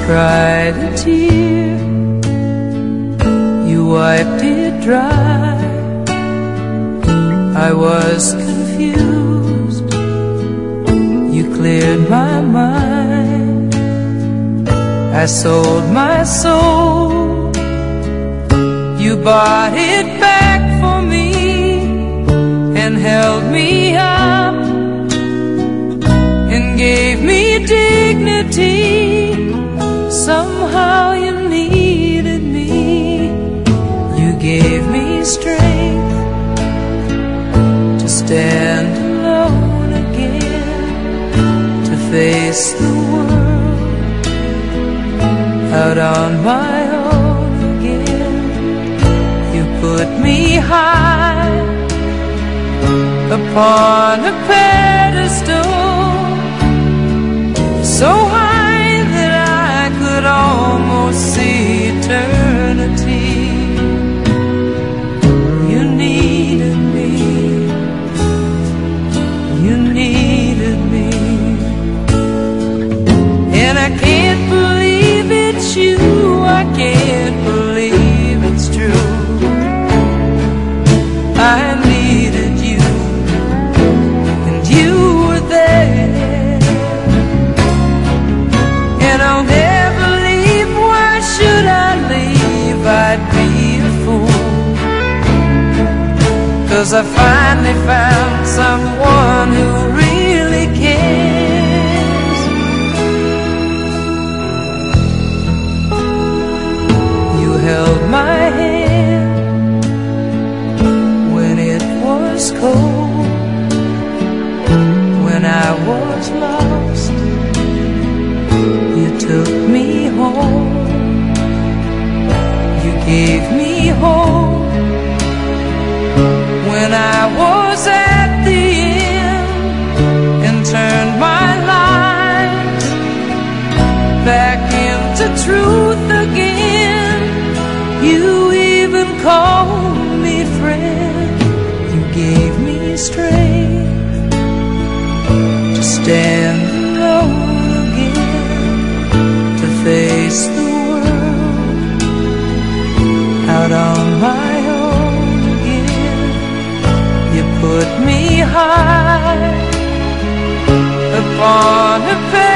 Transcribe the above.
cried a tear, you wiped it dry. I was confused, you cleared my mind. I sold my soul, you bought it back for me and held me up and gave me dignity. Somehow you needed me, you gave me strength to stand alone again, to face the world out on my own again. You put me high upon a pedestal, so high that I could almost see eternity. You needed me, you needed me, and I can't believe it's you, I can't believe it's true. I needed you, and you were there, and I'll never leave. Why should I leave? I'd be a fool, 'cause I finally found someone who really cares. You held my hand when it was cold, when I was lost. You took me home, you gave me hope when I was at the end, and turned my life back into truth again. You even called me friend, you gave me strength to stand alone again, to face the world out on my own again. You put me high upon a pedestal,